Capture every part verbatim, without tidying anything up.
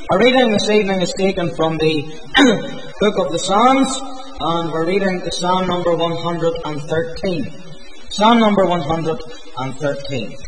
Our reading this evening is taken from the book of the Psalms, and we're reading the Psalm number one hundred thirteen. Psalm number one hundred thirteen.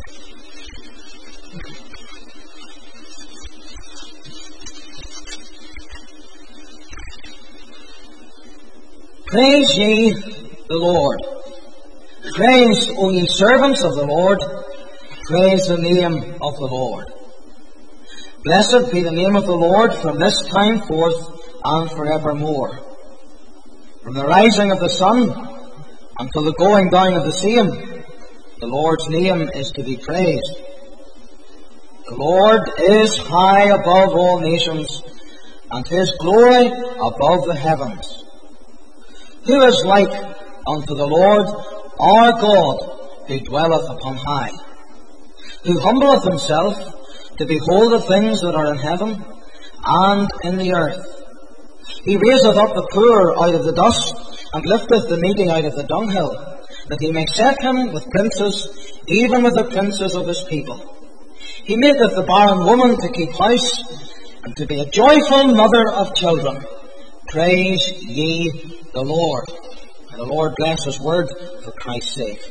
Praise ye the Lord. Praise, O ye servants of the Lord. Praise the name of the Lord. Blessed be the name of the Lord from this time forth and forevermore. From the rising of the sun until the going down of the same, the Lord's name is to be praised. The Lord is high above all nations, and his glory above the heavens. Who is like unto the Lord our God, who dwelleth upon high, who humbleth himself to behold the things that are in heaven and in the earth. He raiseth up the poor out of the dust, and lifteth the needy out of the dunghill, that he may set him with princes, even with the princes of his people. He maketh the barren woman to keep house, and to be a joyful mother of children. Praise ye the Lord. May the Lord bless his word for Christ's sake.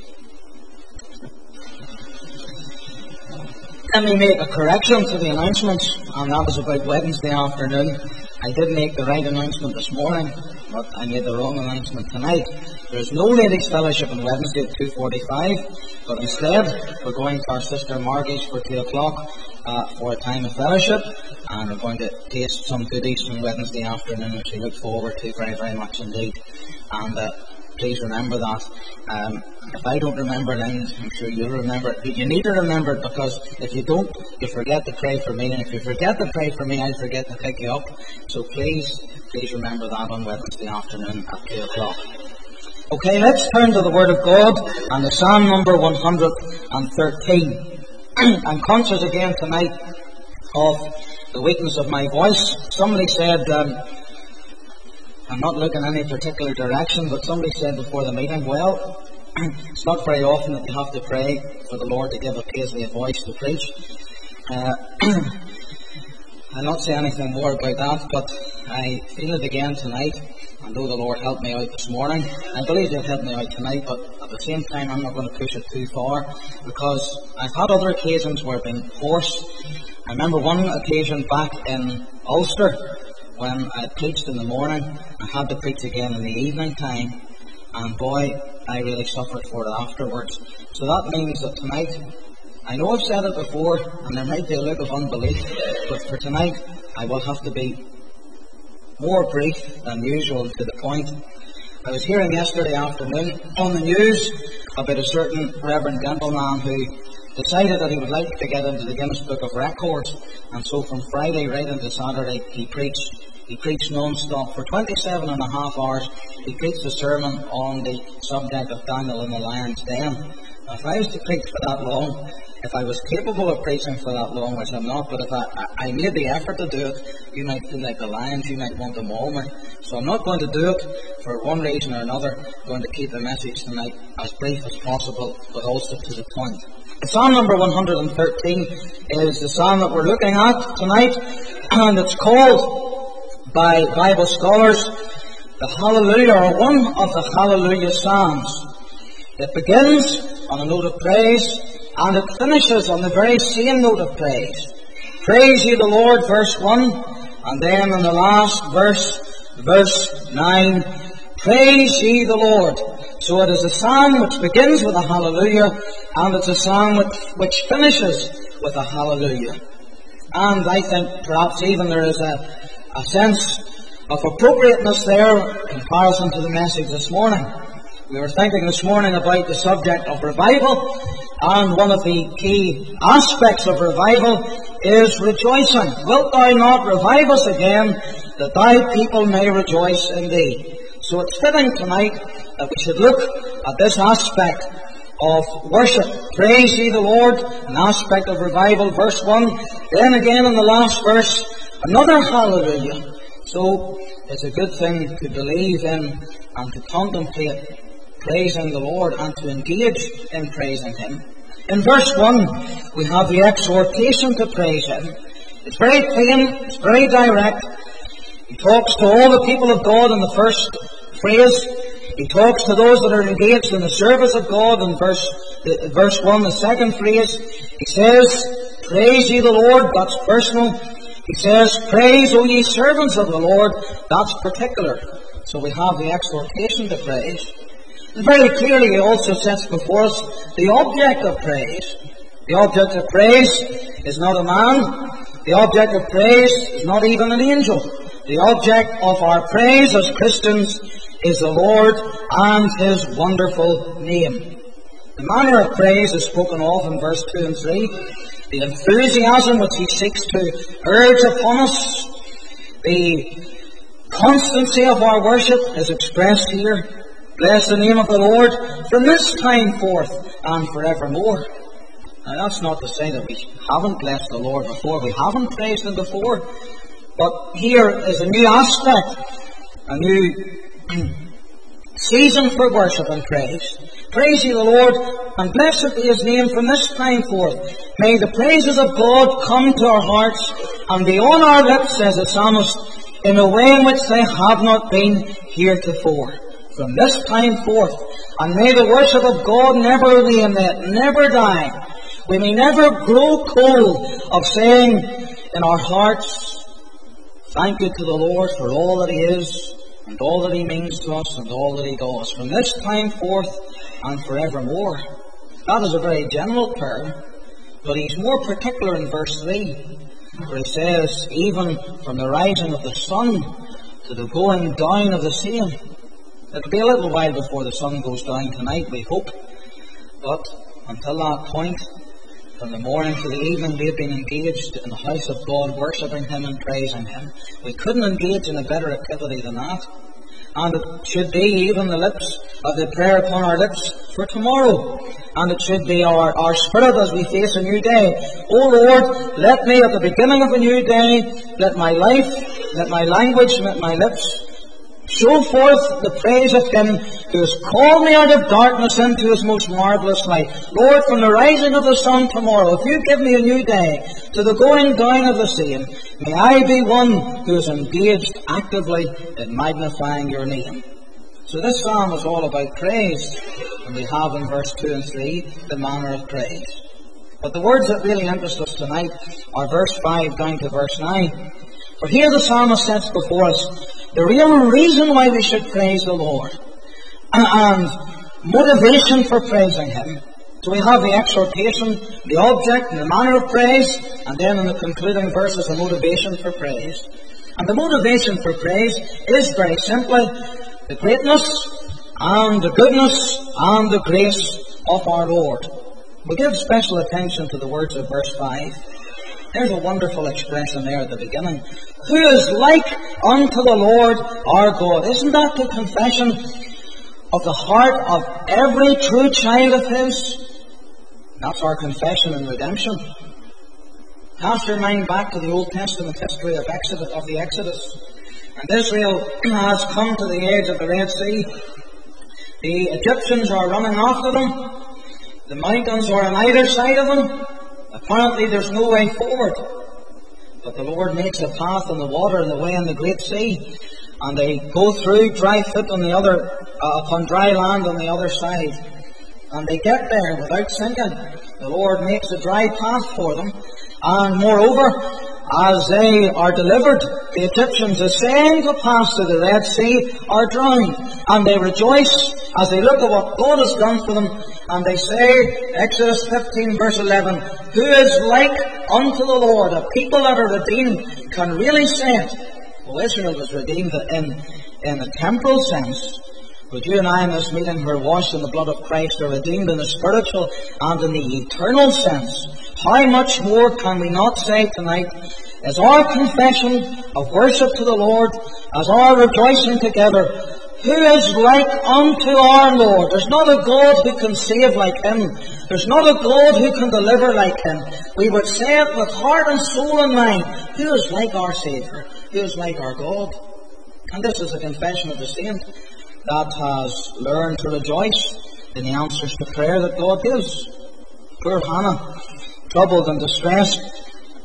Let me make a correction to the announcements, and that was about Wednesday afternoon. I did make the right announcement this morning, but I made the wrong announcement tonight. There is no ladies' fellowship on Wednesday at two forty-five, but instead we're going to our sister Margie's for two o'clock uh, for a time of fellowship, and we're going to taste some goodies on Wednesday afternoon, which we look forward to very, very much indeed. And uh, please remember that. Um, if I don't remember things, I'm sure you'll remember it. You need to remember it, because if you don't, you forget to pray for me. And if you forget to pray for me, I'll forget to pick you up. So please, please remember that on Wednesday afternoon at two o'clock. Okay, let's turn to the Word of God and the Psalm number one hundred thirteen. I'm conscious again tonight of the weakness of my voice. Somebody said... Um, I'm not looking in any particular direction, but somebody said before the meeting, well, it's not very often that you have to pray for the Lord to give a paisley a voice to preach. Uh, I'll not say anything more about that, but I feel it again tonight. I know the Lord helped me out this morning. I believe He'll help me out tonight, but at the same time, I'm not going to push it too far, because I've had other occasions where I've been forced. I remember one occasion back in Ulster, when I preached in the morning. I had to preach again in the evening time, and boy, I really suffered for it afterwards. So that means that tonight, I know I've said it before, and there might be a look of unbelief, but for tonight, I will have to be more brief than usual and to the point. I was hearing yesterday afternoon on the news about a certain Reverend gentleman who decided that he would like to get into the Guinness Book of Records, and so from Friday right into Saturday he preached he preached non-stop for twenty-seven and a half hours. He preached a sermon on the subject of Daniel in the lion's den. Now, if I was to preach for that long, if I was capable of preaching for that long, which I'm not, but if I, I made the effort to do it, you might feel like the lions, you might want to maul me. So I'm not going to do it for one reason or another. I'm going to keep the message tonight as brief as possible, but also to the point. Psalm number one hundred thirteen is the psalm that we're looking at tonight, and it's called by Bible scholars the Hallelujah, or one of the Hallelujah Psalms. It begins on a note of praise, and it finishes on the very same note of praise. Praise ye the Lord, verse one, and then in the last verse, verse nine, praise ye the Lord. So it is a psalm which begins with a hallelujah, and it's a psalm which, which finishes with a hallelujah. And I think perhaps even there is a, a sense of appropriateness there in comparison to the message this morning. We were thinking this morning about the subject of revival, and one of the key aspects of revival is rejoicing. Wilt thou not revive us again, that thy people may rejoice in thee? So it's fitting tonight that we should look at this aspect of worship. Praise ye the Lord, an aspect of revival, verse one. Then again in the last verse, another hallelujah. So it's a good thing to believe in and to contemplate praising the Lord and to engage in praising Him. In verse one, we have the exhortation to praise Him. It's very plain, it's very direct. He talks to all the people of God in the first phrase. He talks to those that are engaged in the service of God in verse, the, verse one, the second phrase. He says, praise ye the Lord, that's personal. He says, praise, O ye servants of the Lord, that's particular. So we have the exhortation to praise. And very clearly he also sets before us the object of praise. The object of praise is not a man. The object of praise is not even an angel. The object of our praise as Christians is the Lord and His wonderful name. The manner of praise is spoken of in verse two and three. The enthusiasm which He seeks to urge upon us, the constancy of our worship is expressed here. Bless the name of the Lord from this time forth and forevermore. Now that's not to say that we haven't blessed the Lord before, we haven't praised Him before, but here is a new aspect, a new season for worship and praise. Praise ye the Lord, and blessed be His name from this time forth. May the praises of God come to our hearts and be on our lips, says the psalmist, in a way in which they have not been heretofore. From this time forth, and may the worship of God never wane, may it never die. We may never grow cold of saying in our hearts, thank you to the Lord for all that He is, and all that He means to us, and all that He does, from this time forth and forevermore. That is a very general prayer, but He's more particular in verse three, where He says, even from the rising of the sun to the going down of the same. It'll be a little while before the sun goes down tonight, we hope, but until that point, from the morning to the evening, we have been engaged in the house of God, worshipping Him and praising Him. We couldn't engage in a better activity than that. And it should be even the lips of the prayer upon our lips for tomorrow. And it should be our, our spirit as we face a new day. O Lord, let me at the beginning of a new day, let my life, let my language, let my lips show forth the praise of Him who has called me out of darkness into His most marvellous light. Lord, from the rising of the sun tomorrow, if You give me a new day, to the going down of the same, may I be one who is engaged actively in magnifying Your name. So this psalm is all about praise, and we have in verse two and three the manner of praise. But the words that really interest us tonight are verse five down to verse nine. For here the psalmist sets before us the real reason why we should praise the Lord, and motivation for praising Him. So we have the exhortation, the object, and the manner of praise, and then in the concluding verses, the motivation for praise. And the motivation for praise is very simply the greatness and the goodness and the grace of our Lord. We give special attention to the words of verse five. There's a wonderful expression there at the beginning. Who is like unto the Lord our God? Isn't that the confession of the heart of every true child of His? That's our confession in redemption. Cast your mind back to the Old Testament history of Exodus, of the Exodus. And Israel has come to the edge of the Red Sea. The Egyptians are running after them. The mountains are on either side of them. Apparently there's no way forward. But the Lord makes a path on the water and the way in the Great Sea. And they go through dry foot on the other, uh, upon dry land on the other side. And they get there without sinking. The Lord makes a dry path for them. And moreover, as they are delivered, the Egyptians essaying to pass through the Red Sea are drowned. And they rejoice as they look at what God has done for them. And they say, Exodus fifteen verse eleven, who is like unto the Lord? A people that are redeemed can really say it. Well, Israel was redeemed in, in a temporal sense. But you and I in this meeting who are washed in the blood of Christ are redeemed in the spiritual and in the eternal sense. How much more can we not say tonight as our confession of worship to the Lord, as our rejoicing together, who is like unto our Lord? There's not a God who can save like Him. There's not a God who can deliver like Him. We would say it with heart and soul and mind. Who is like our Saviour? Who is like our God? And this is a confession of the saint that has learned to rejoice in the answers to prayer that God gives. Poor Hannah, troubled and distressed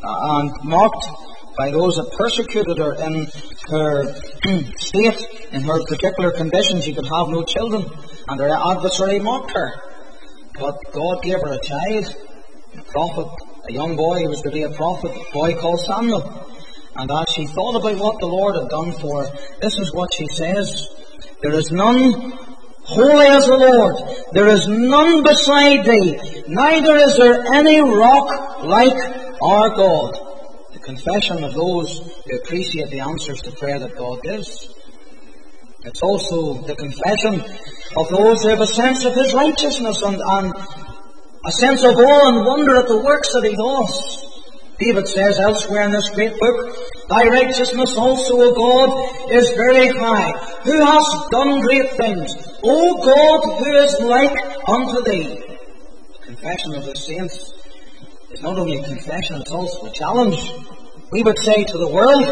and mocked by those that persecuted her in her state, in her particular condition. She could have no children, and her adversary mocked her. But God gave her a child, a prophet, a young boy who was to be a prophet, a boy called Samuel. And as she thought about what the Lord had done for her, this is what she says: "There is none holy as the Lord. There is none beside thee. Neither is there any rock like our God." The confession of those who appreciate the answers to prayer that God gives. It's also the confession of those who have a sense of His righteousness and, and a sense of awe and wonder at the works that He does. David says elsewhere in this great book, "Thy righteousness also, O God, is very high. Who hast done great things? O God, who is like unto thee?" Confession of the saints is not only a confession, it's also a challenge. We would say to the world,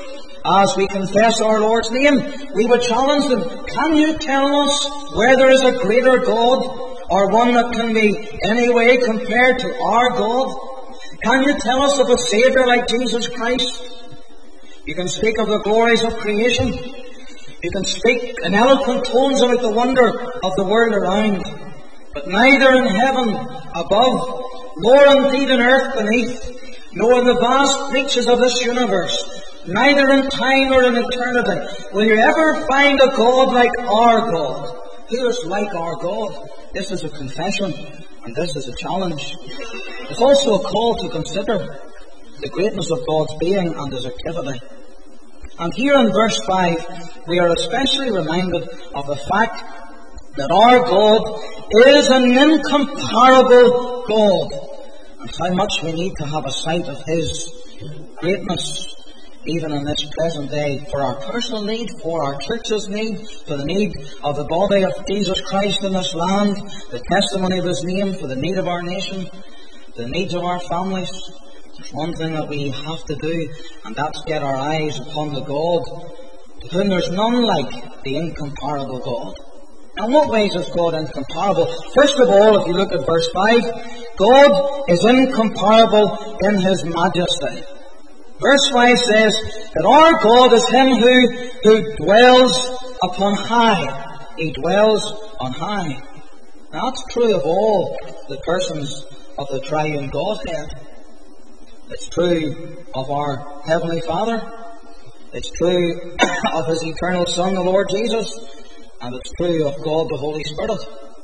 as we confess our Lord's name, we would challenge them: can you tell us where there is a greater God, or one that can be any way compared to our God? Can you tell us of a Saviour like Jesus Christ? You can speak of the glories of creation. You can speak in eloquent tones about the wonder of the world around. But neither in heaven above, nor indeed in earth beneath, nor in the vast reaches of this universe, neither in time or in eternity, will you ever find a God like our God. Who is like our God? This is a confession, and this is a challenge. It's also a call to consider the greatness of God's being and His activity. And here in verse five, we are especially reminded of the fact that our God is an incomparable God, and how much we need to have a sight of His greatness, even in this present day, for our personal need, for our church's need, for the need of the body of Jesus Christ in this land, the testimony of His name, for the need of our nation, the needs of our families. There's one thing that we have to do, and that's get our eyes upon the God to whom there's none like, the incomparable God. Now, in what ways is God incomparable? First of all, if you look at verse five, God is incomparable in His majesty. Verse five says that our God is Him who, who dwells upon high. He dwells on high. Now, that's true of all the persons of the triune Godhead. It's true of our Heavenly Father. It's true of His eternal Son, the Lord Jesus. And it's true of God, the Holy Spirit.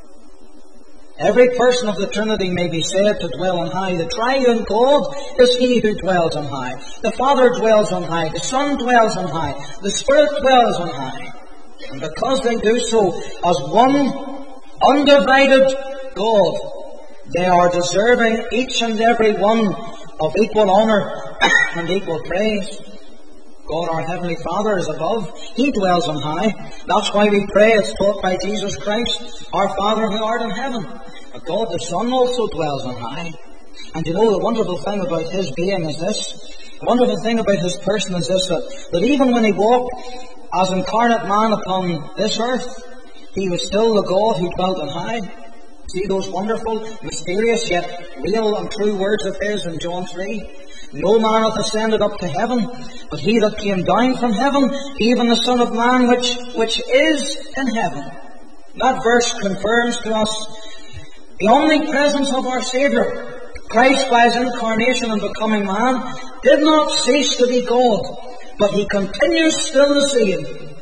Every person of the Trinity may be said to dwell on high. The triune God is He who dwells on high. The Father dwells on high. The Son dwells on high. The Spirit dwells on high. And because they do so as one undivided God, they are deserving, each and every one, of equal honour and equal praise. God, our Heavenly Father, is above. He dwells on high. That's why we pray, as taught by Jesus Christ, "Our Father who art in heaven." But God the Son also dwells on high. And you know, the wonderful thing about His being is this. The wonderful thing about His person is this, that, that even when He walked as incarnate man upon this earth, He was still the God who dwelt on high. See those wonderful, mysterious, yet real and true words of His in John three? "No man hath ascended up to heaven, but He that came down from heaven, even the Son of Man which, which is in heaven." That verse confirms to us the omnipresence of our Saviour. Christ, by His incarnation and becoming man, did not cease to be God, but He continues still the same,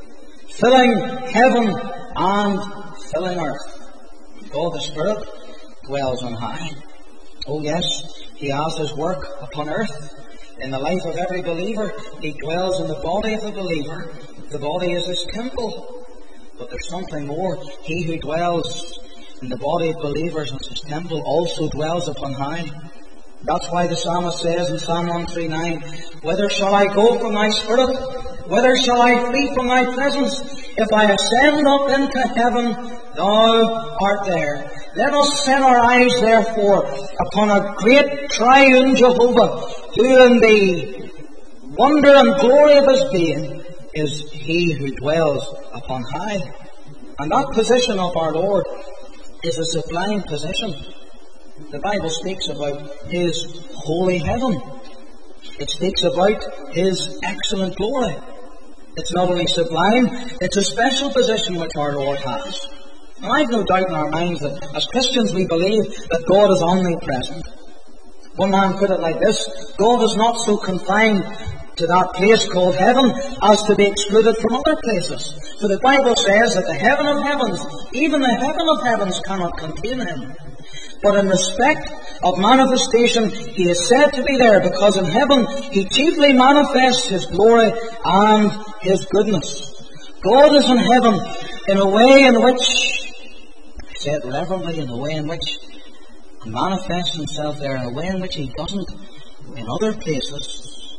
filling heaven and filling earth. God the Spirit dwells on high. Oh yes, He has His work upon earth. In the life of every believer, He dwells in the body of the believer. The body is His temple. But there's something more. He who dwells in the body of believers as His temple also dwells upon high. That's why the psalmist says in Psalm one thirty-nine, "Whither shall I go from Thy Spirit? Whither shall I flee from Thy presence? If I ascend up into heaven, Thou art there." Let us set our eyes, therefore, upon a great triune Jehovah, who in the wonder and glory of His being is He who dwells upon high. And that position of our Lord is a sublime position. The Bible speaks about His holy heaven. It speaks about His excellent glory. It's not only sublime, it's a special position which our Lord has. And I've no doubt in our minds that as Christians we believe that God is omnipresent. One man put it like this: God is not so confined to that place called heaven as to be excluded from other places. For the Bible says that the heaven of heavens, even the heaven of heavens, cannot contain Him. But in respect of manifestation, He is said to be there because in heaven He chiefly manifests His glory and His goodness. God is in heaven in a way in which, I say it reverently, in a way in which He manifests Himself there in a way in which He doesn't in other places,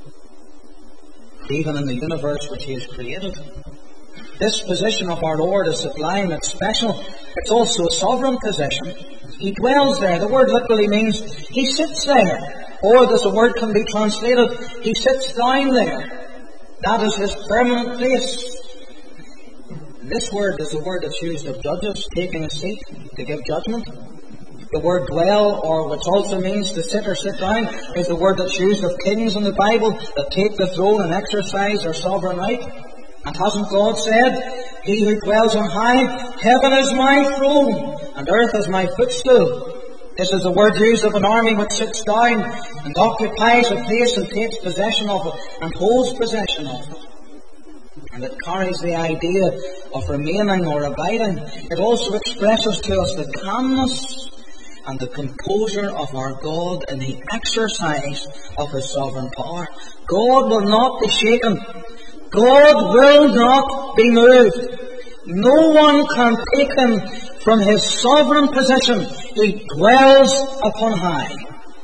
even in the universe which He has created. This position of our Lord is sublime, it's special, it's also a sovereign position. He dwells there. The word literally means He sits there. Or as the word can be translated, He sits down there. That is His permanent place. This word is the word that's used of judges taking a seat to give judgment. The word dwell, or which also means to sit or sit down, is the word that's used of kings in the Bible that take the throne and exercise their sovereign right. And hasn't God said, He who dwells on high, heaven is my throne, and earth is my footstool. This is the word used of an army which sits down and occupies a place and takes possession of it and holds possession of it. And it carries the idea of remaining or abiding. It also expresses to us the calmness and the composure of our God in the exercise of His sovereign power. God will not be shaken. God will not be moved. No one can take Him from His sovereign position. He dwells upon high.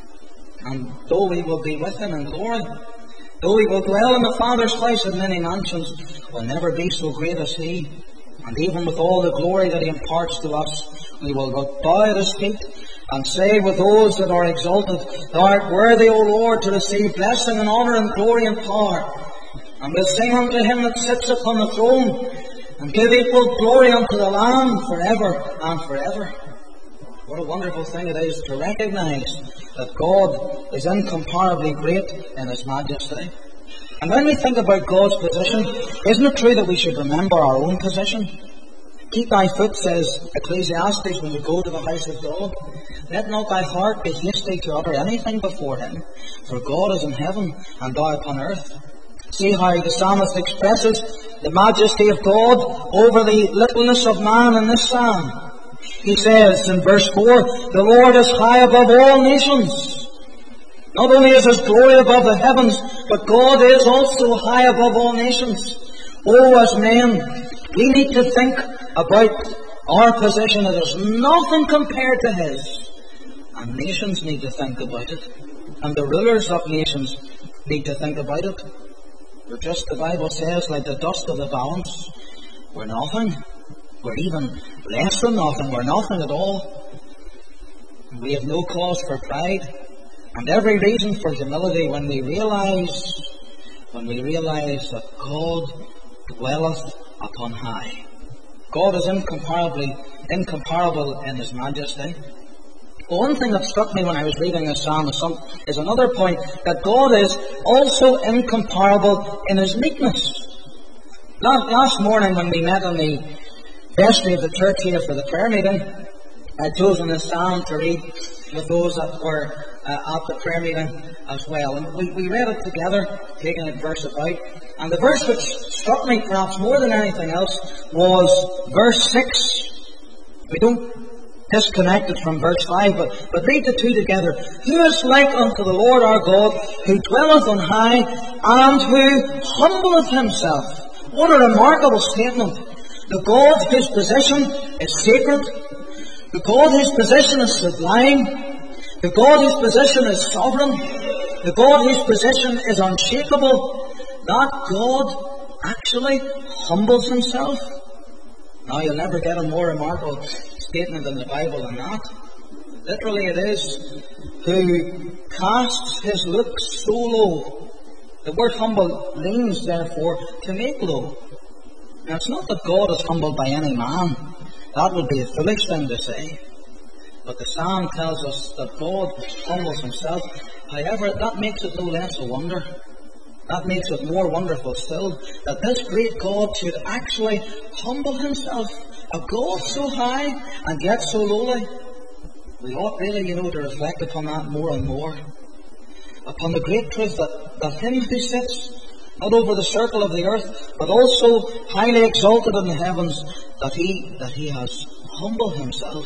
And though we will be with Him in glory, though we will dwell in the Father's house in many mansions, will never be so great as He. And even with all the glory that He imparts to us, we will bow at His feet and say with those that are exalted, Thou art worthy, O Lord, to receive blessing and honour and glory and power. And we'll sing unto Him that sits upon the throne, and give equal glory unto the Lamb forever and forever. What a wonderful thing it is to recognize that God is incomparably great in His majesty. And when we think about God's position, isn't it true that we should remember our own position? Keep thy foot, says Ecclesiastes, when you go to the house of God. Let not thy heart be hasty to utter anything before Him, for God is in heaven, and thou upon earth. See how the psalmist expresses the majesty of God over the littleness of man in this psalm. He says in verse four, The Lord is high above all nations. Not only is His glory above the heavens, but God is also high above all nations. Oh, as men, we need to think about our position. It is nothing compared to His. And nations need to think about it. And the rulers of nations need to think about it. We're just, the Bible says, like the dust of the balance. We're nothing. We're even less than nothing. We're nothing at all. We have no cause for pride and every reason for humility when we realize, when we realize that God dwelleth upon high. God is incomparably, incomparable in His majesty. One thing that struck me when I was reading this psalm is, some, is another point, that God is also incomparable in His meekness. Last, last morning when we met on the vestry of the church here for the prayer meeting, I'd chosen this psalm to read with those that were uh, at the prayer meeting as well. And we, we read it together, taking it verse about. And the verse which struck me perhaps more than anything else was verse six. We don't disconnect it from verse five, but, but read the two together. Who is like unto the Lord our God, who dwelleth on high, and who humbleth Himself? What a remarkable statement. The God whose position is sacred, the God whose position is sublime, the God whose position is sovereign, the God whose position is unshakable, that God actually humbles Himself. Now, you'll never get a more remarkable statement in the Bible than that. Literally it is, who casts His looks so low. The word humble means, therefore, to make low. Now, it's not that God is humbled by any man. That would be a foolish thing to say. But the psalm tells us that God humbles Himself However, that makes it no less a wonder. That makes it more wonderful still, that this great God should actually humble himself, a God so high and yet so lowly. We ought really, you know, to reflect upon that more and more. Upon the great truth that, that him who sits not over the circle of the earth, but also highly exalted in the heavens, that he, that he has humbled himself.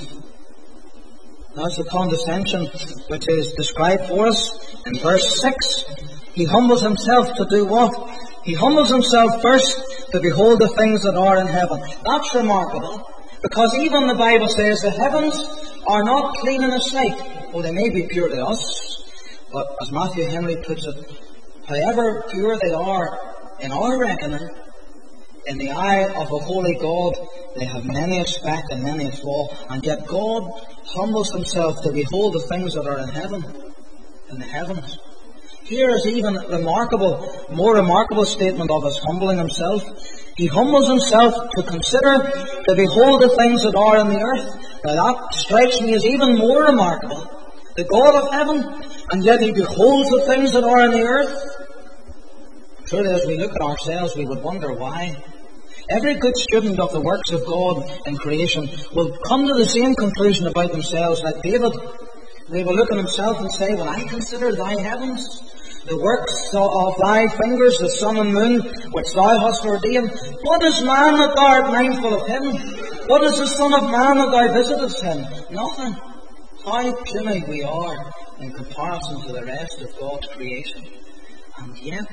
That's the condescension which is described for us in verse six. He humbles himself to do what? He humbles himself first to behold the things that are in heaven. That's remarkable, because even the Bible says the heavens are not clean in the sight. Well, they may be pure to us, but as Matthew Henry puts it, however pure they are in our reckoning, in the eye of a holy God, they have many a speck and many a flaw, and yet God humbles himself to behold the things that are in heaven, in the heavens. Here is even a remarkable, more remarkable statement of his humbling himself. He humbles himself to consider, to behold the things that are in the earth. Now that strikes me as even more remarkable. The God of heaven, and yet he beholds the things that are in the earth. Truly, as we look at ourselves, we would wonder why. Every good student of the works of God in creation will come to the same conclusion about themselves like David. They will look at himself and say, when I consider thy heavens, the works of thy fingers, the sun and moon, which thou hast ordained, what is man that thou art mindful of him? What is the son of man that thou visitest him? Nothing. How puny we are in comparison to the rest of God's creation. And yet,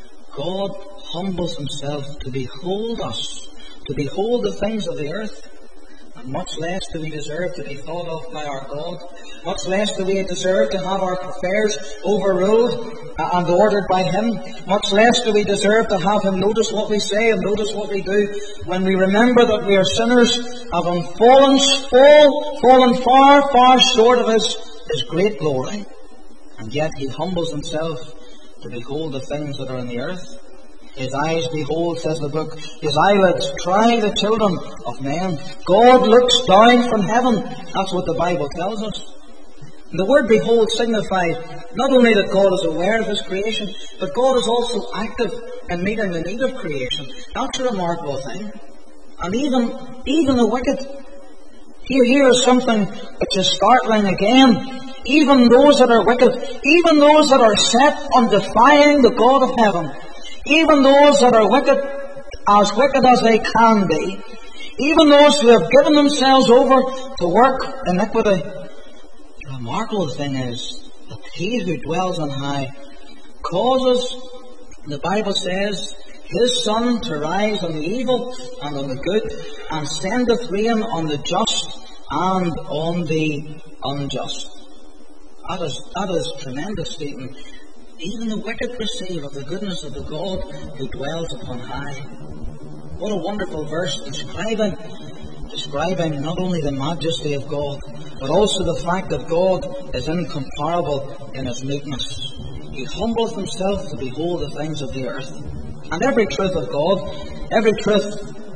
God humbles himself to behold us, to behold the things of the earth. And much less do we deserve to be thought of by our God. Much less do we deserve to have our affairs overruled and ordered by him. Much less do we deserve to have him notice what we say and notice what we do, when we remember that we are sinners, having fallen, fall, fallen far, far short of his, his great glory. And yet he humbles himself to behold the things that are in the earth. His eyes behold, says the book, his eyelids try the children of men. God looks down from heaven. That's what the Bible tells us. And the word behold signifies not only that God is aware of his creation, but God is also active in meeting the need of creation. That's a remarkable thing. And even, even the wicked. Here, here is something which is startling again. Even those that are wicked, even those that are set on defying the God of heaven, even those that are wicked, as wicked as they can be, even those who have given themselves over to work iniquity, the remarkable thing is that he who dwells on high causes, the Bible says, his sun to rise on the evil and on the good, and sendeth rain on the just and on the unjust. That is, that is a tremendous statement. Even the wicked perceive of the goodness of the God who dwells upon high. What a wonderful verse describing, describing not only the majesty of God, but also the fact that God is incomparable in his meekness. He humbles himself to behold the things of the earth. And every truth of God, every truth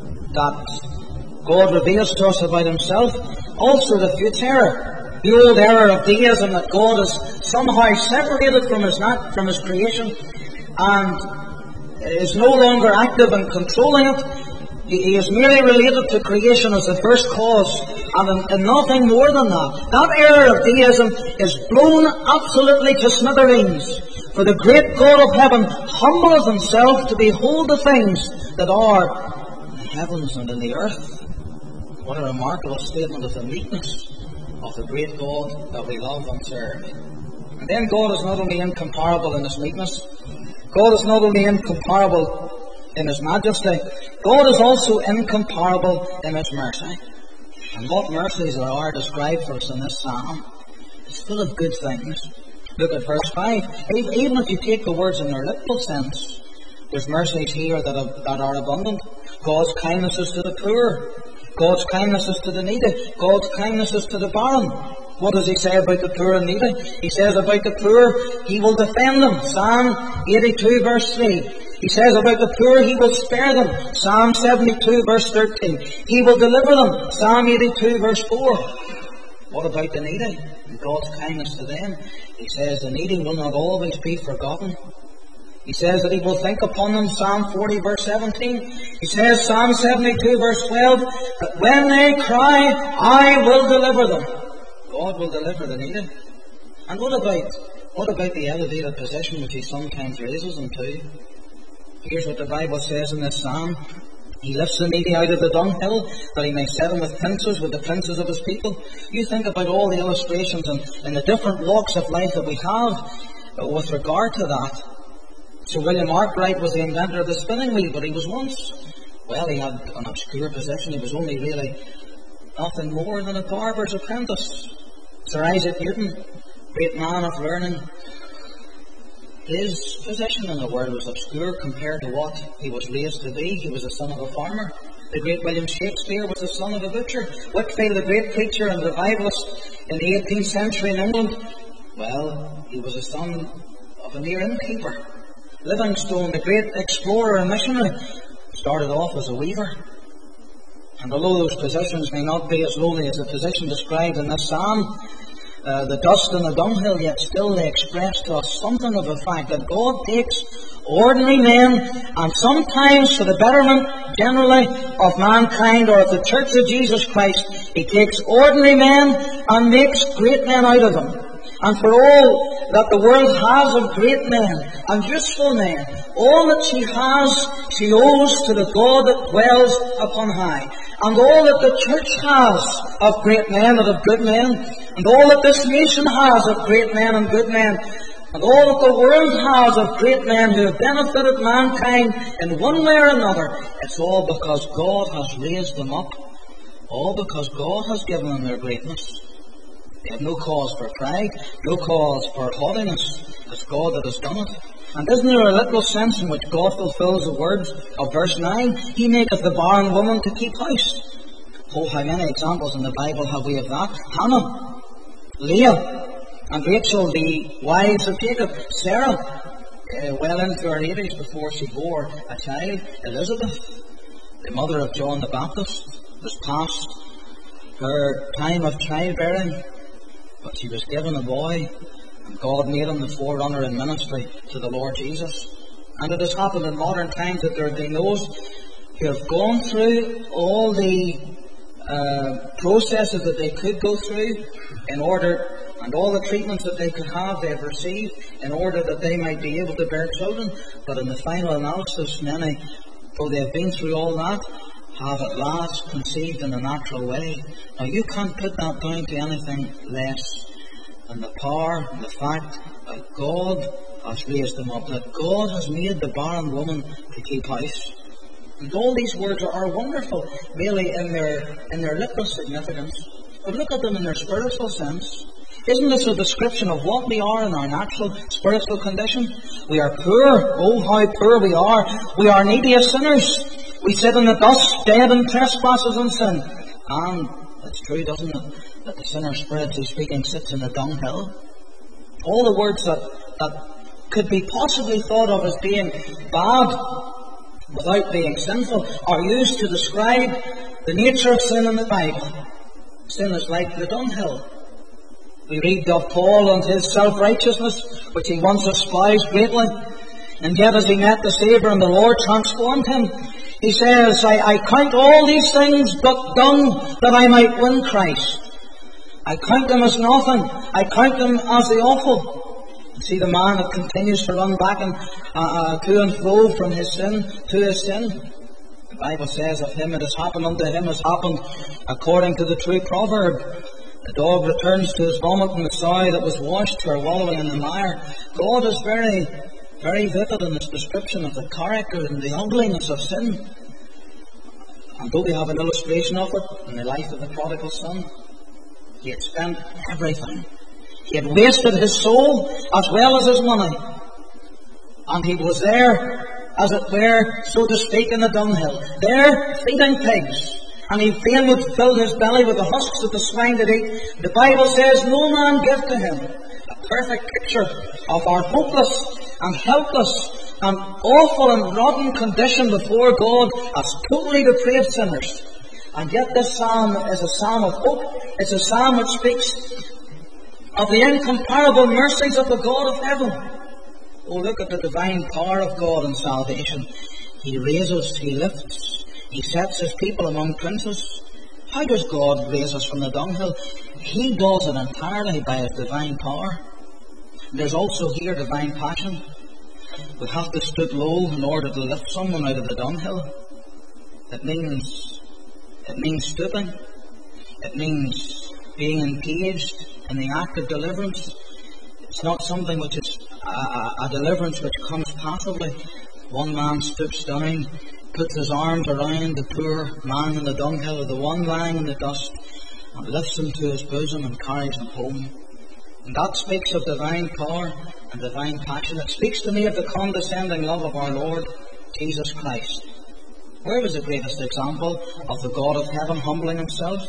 that God reveals to us about himself, also the future. The old error of deism that God is somehow separated from his not, from his creation and is no longer active in controlling it. He is merely related to creation as the first cause and, and nothing more than that. That error of deism is blown absolutely to smithereens. For the great God of heaven humbleth himself to behold the things that are in the heavens and in the earth. What a remarkable statement of the meekness of the great God that we love and serve. And then God is not only incomparable in his meekness, God is not only incomparable in his majesty, God is also incomparable in his mercy. And what mercies there are described for us in this psalm. It's full of good things. Look at verse five. Even if you take the words in their literal sense, there's mercies here that are, that are abundant. God's kindnesses to the poor, God's kindnesses to the needy, God's kindnesses to the barren. What does he say about the poor and needy? He says about the poor, he will defend them. Psalm eighty-two verse three. He says about the poor, he will spare them. Psalm seventy-two verse thirteen. He will deliver them. Psalm eighty-two verse four. What about the needy and God's kindness to them? He says the needy will not always be forgotten. He says that He will think upon them, Psalm forty verse seventeen. He says, Psalm seventy-two verse twelve, that when they cry, I will deliver them. God will deliver the needy. And what about, what about the elevated position which He sometimes raises them to? Here's what the Bible says in this Psalm. He lifts the needy out of the dunghill, that He may set him with princes, with the princes of His people. You think about all the illustrations and, and the different walks of life that we have with regard to that. Sir William Arkwright was the inventor of the spinning wheel, but he was once, well, he had an obscure position. He was only really nothing more than a barber's apprentice. Sir Isaac Newton, great man of learning, his position in the world was obscure compared to what he was raised to be. He was the son of a farmer. The great William Shakespeare was the son of a butcher. Whitfield, the great preacher and revivalist in the eighteenth century in England, well, he was the son of a mere innkeeper. Livingstone, the great explorer and missionary, started off as a weaver. And although those positions may not be as lowly as the position described in this psalm, uh, the dust and the dunghill, yet still they express to us something of the fact that God takes ordinary men, and sometimes for the betterment generally of mankind or of the Church of Jesus Christ, He takes ordinary men and makes great men out of them. And for all that the world has of great men and useful men, all that she has, she owes to the God that dwells upon high. And all that the church has of great men and of good men, and all that this nation has of great men and good men, and all that the world has of great men who have benefited mankind in one way or another, it's all because God has raised them up. All because God has given them their greatness. They have no cause for pride, no cause for haughtiness. It's God that has done it. And isn't there a little sense in which God fulfills the words of verse nine? He maketh the barren woman to keep house. Oh, how many examples in the Bible have we of that? Hannah, Leah, and Rachel, the wives of Jacob. Sarah, uh, well into her eighties before she bore a child. Elizabeth, the mother of John the Baptist, was past her time of childbearing, but she was given a boy, and God made him the forerunner in ministry to the Lord Jesus. And it has happened in modern times that there have been those who have gone through all the uh, processes that they could go through in order, and all the treatments that they could have, they have received in order that they might be able to bear children. But in the final analysis, many, though they have been through all that, have at last conceived in a natural way. Now you can't put that down to anything less than the power and the fact that God has raised them up, that God has made the barren woman to keep house. And all these words are, are wonderful, really, in their in their literal significance. But look at them in their spiritual sense. Isn't this a description of what we are in our natural spiritual condition? We are poor. Oh, how poor we are. We are needy as sinners. We sit in the dust, dead in trespasses and sin. And it's true, doesn't it, that the sinner, spiritually speaking, sits in a dunghill. All the words that, that could be possibly thought of as being bad without being sinful are used to describe the nature of sin in the Bible. Sin is like the dunghill. We read of Paul and his self-righteousness, which he once espoused greatly, and yet as he met the Saviour and the Lord transformed him, he says, I, I count all these things but dung, that I might win Christ. I count them as nothing. I count them as the awful. You see the man that continues to run back and uh, uh, to and fro from his sin to his sin. The Bible says of him, it has happened unto him as happened according to the true proverb. The dog returns to his vomit, and the sow that was washed for wallowing in the mire. God is very, very vivid in his description of the character and the ugliness of sin. And though we have an illustration of it in the life of the prodigal son, he had spent everything. He had wasted his soul as well as his money. And he was there, as it were, so to speak, in the dunghill, there feeding pigs. And he fain would fill his belly with the husks that the swine did eat. The Bible says, no man give to him. A perfect picture of our hopeless and helpless and awful and rotten condition before God as totally depraved sinners. And yet this psalm is a psalm of hope. It's a psalm which speaks of the incomparable mercies of the God of heaven. Oh, look at the divine power of God in salvation. He raises, He lifts, He sets His people among princes. How does God raise us from the dunghill? He does it entirely by His divine power. There's also here divine passion. We have to stoop low in order to lift someone out of the dunghill. It means, it means stooping. It means being engaged in the act of deliverance. It's not something which is a, a, a deliverance which comes passively. One man stoops down, puts his arms around the poor man in the dunghill, or the one lying in the dust, and lifts him to his bosom and carries him home. And that speaks of divine power and divine passion. It speaks to me of the condescending love of our Lord Jesus Christ. Where was the greatest example of the God of heaven humbling Himself?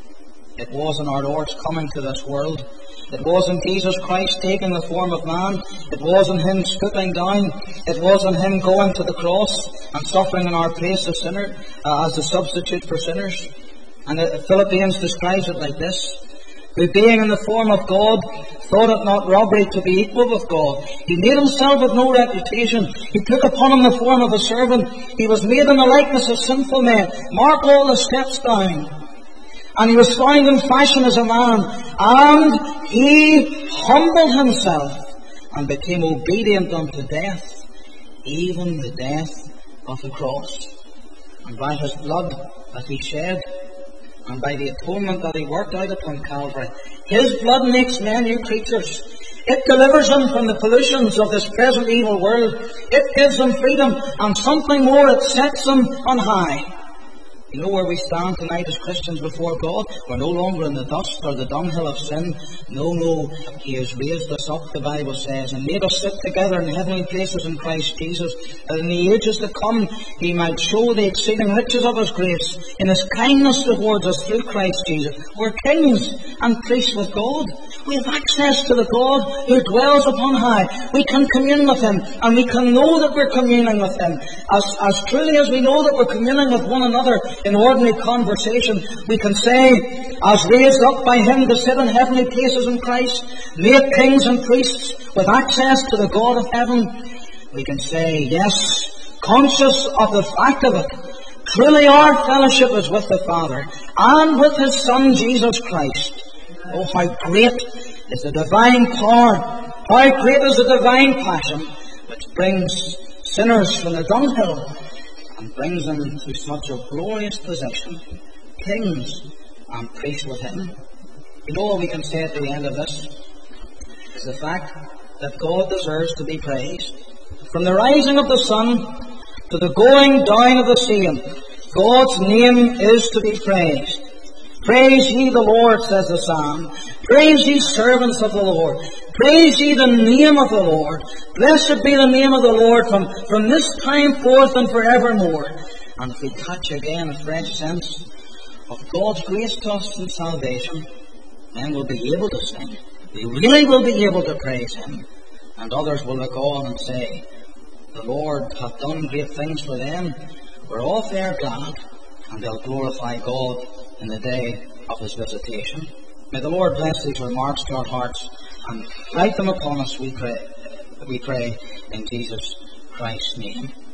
It was in our Lord's coming to this world. It was in Jesus Christ taking the form of man. It was in Him stooping down. It was in Him going to the cross and suffering in our place as sinner, uh, as the substitute for sinners. And uh, Philippians describes it like this: who being in the form of God, thought it not robbery to be equal with God. He made Himself of no reputation. He took upon Him the form of a servant. He was made in the likeness of sinful men. Mark all the steps down. And He was found in fashion as a man. And He humbled Himself and became obedient unto death, even the death of the cross. And by His blood that He shed, and by the atonement that He worked out upon Calvary, His blood makes men new creatures. It delivers them from the pollutions of this present evil world. It gives them freedom, and something more, it sets them on high. You know where we stand tonight as Christians before God? We're no longer in the dust or the dunghill of sin. No, no, He has raised us up, the Bible says, and made us sit together in heavenly places in Christ Jesus, that in the ages to come He might show the exceeding riches of His grace in His kindness towards us through Christ Jesus. We're kings and priests with God. We have access to the God who dwells upon high. We can commune with Him, and we can know that we're communing with Him. As, as truly as we know that we're communing with one another in ordinary conversation, we can say, as raised up by Him to sit in heavenly places in Christ, made kings and priests with access to the God of heaven, we can say, yes, conscious of the fact of it, truly our fellowship is with the Father and with His Son Jesus Christ. Oh, how great is the divine power, how great is the divine passion which brings sinners from the dunghill and brings them to such a glorious position, kings and priests with Him. You know what we can say at the end of this? Is the fact that God deserves to be praised. From the rising of the sun to the going down of the same, God's name is to be praised. Praise ye the Lord, says the psalm. Praise ye servants of the Lord. Praise ye the name of the Lord. Blessed be the name of the Lord from, from this time forth and forevermore. And if we catch again a fresh sense of God's grace to us in salvation, then we'll be able to sing. We really will be able to praise Him. And others will look on and say, the Lord hath done great things for them. We're all fair glad, and they'll glorify God in the day of His visitation. May the Lord bless these remarks to our hearts and write them upon us, we pray, we pray in Jesus Christ's name.